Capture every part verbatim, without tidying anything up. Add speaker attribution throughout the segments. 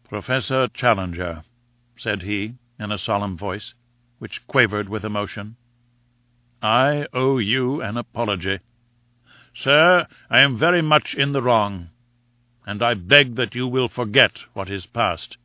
Speaker 1: "Professor Challenger," said he, in a solemn voice, which quavered with emotion, "I owe you an apology. Sir, I am very much in the wrong, and I beg that you will forget what is past."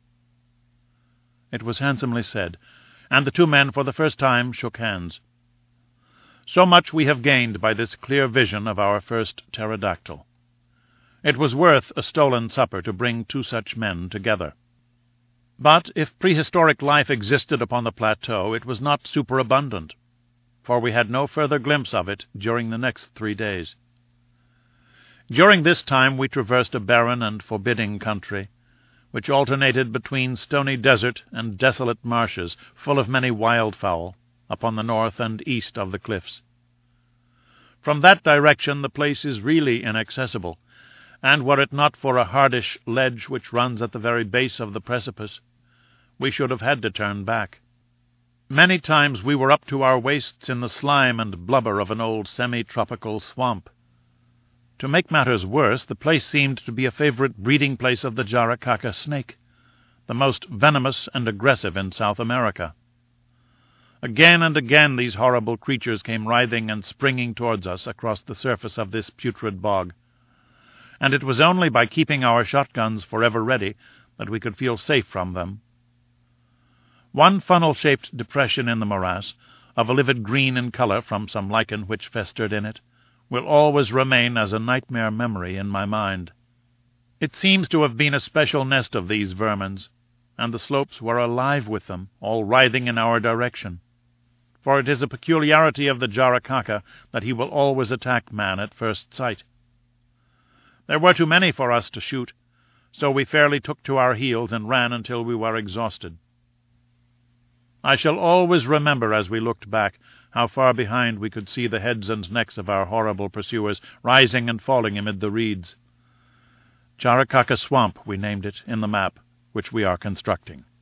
Speaker 1: It was handsomely said, and the two men for the first time shook hands. So much we have gained by this clear vision of our first pterodactyl. It was worth a stolen supper to bring two such men together. But if prehistoric life existed upon the plateau, it was not superabundant, for we had no further glimpse of it during the next three days. During this time we traversed a barren and forbidding country, which alternated between stony desert and desolate marshes full of many wildfowl, upon the north and east of the cliffs. From that direction the place is really inaccessible, and were it not for a hardish ledge which runs at the very base of the precipice, we should have had to turn back. Many times we were up to our waists in the slime and blubber of an old semi-tropical swamp. To make matters worse, the place seemed to be a favorite breeding place of the Jaracaca snake, the most venomous and aggressive in South America. Again and again these horrible creatures came writhing and springing towards us across the surface of this putrid bog, and it was only by keeping our shotguns forever ready that we could feel safe from them. One funnel-shaped depression in the morass, of a livid green in color from some lichen which festered in it, will always remain as a nightmare memory in my mind. It seems to have been a special nest of these vermins, and the slopes were alive with them, all writhing in our direction. For it is a peculiarity of the Jaracaca that he will always attack man at first sight. There were too many for us to shoot, so we fairly took to our heels and ran until we were exhausted. I shall always remember, as we looked back, how far behind we could see the heads and necks of our horrible pursuers rising and falling amid the reeds. Jaracaca Swamp, we named it in the map which we are constructing.